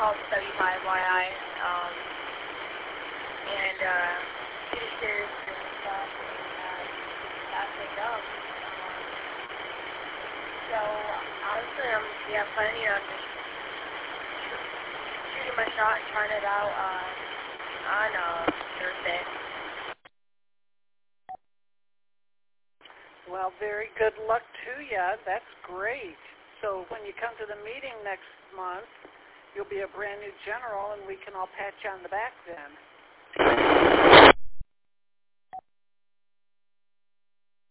called W5YI, and teachers and stuff, and that picked up. So honestly, I'm planning on just shooting my shot and trying it out on Thursday. Well, very good luck to you. That's great. So when you come to the meeting next month, you'll be a brand new general, and we can all pat you on the back then.